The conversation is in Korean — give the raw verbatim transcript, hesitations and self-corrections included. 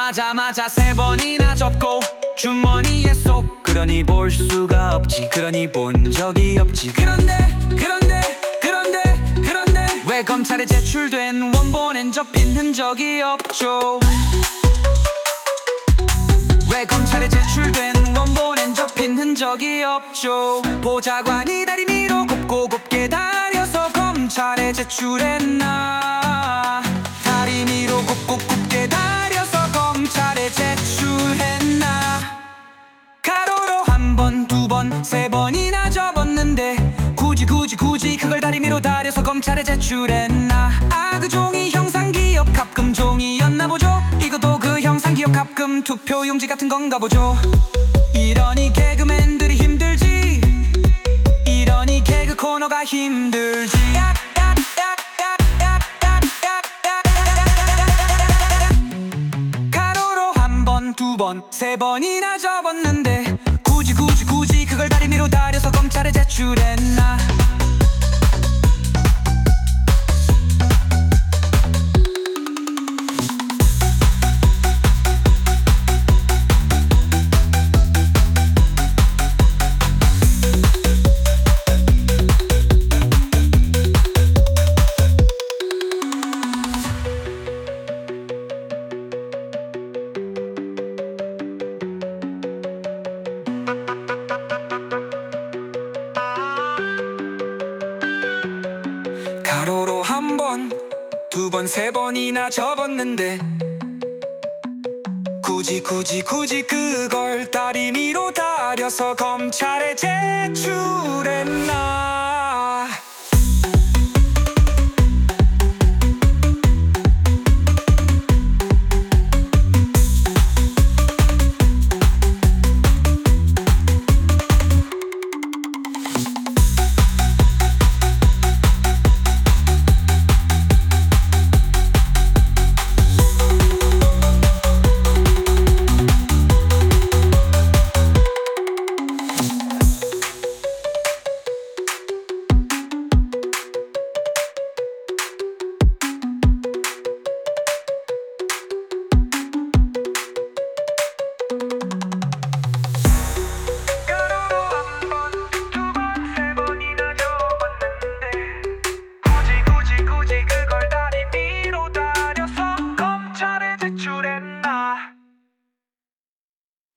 받자마자 세 번이나 접고 주머니에 쏙. 그러니 볼 수가 없지, 그러니 본 적이 없지. 그런데 그런데 그런데 그런데 왜 검찰에 제출된 원본엔 접힌 흔적이 없죠? 왜 검찰에 제출된 원본엔 접힌 흔적이 없죠? 보좌관이 다리 위로 곱고 곱게 다려서 검찰에 제출했나? 다리 위로 곱고 곱게 다려서 검찰에 제출했나? 가로로 한 번, 두 번, 세 번이나 접었는데 굳이 굳이 굳이 그걸 다리 위로 다려서 검찰에 제출했나? 아, 그 종이 형상기업 갑금 종이였나 보죠? 이것도 그 형상기업 갑금 투표용지 같은 건가 보죠? 이러니 개그맨들이 힘들지, 이러니 개그 코너가 힘들지. 가로로 한 번, 두 번, 세 번이나 접었는데 굳이 굳이 굳이 그걸 다리 위로 다려서 검찰에 제출했나? 가로로 한 번, 두 번, 세 번이나 접었는데 굳이 굳이 굳이 그걸 다리 위로 다려서 검찰에 제출했나?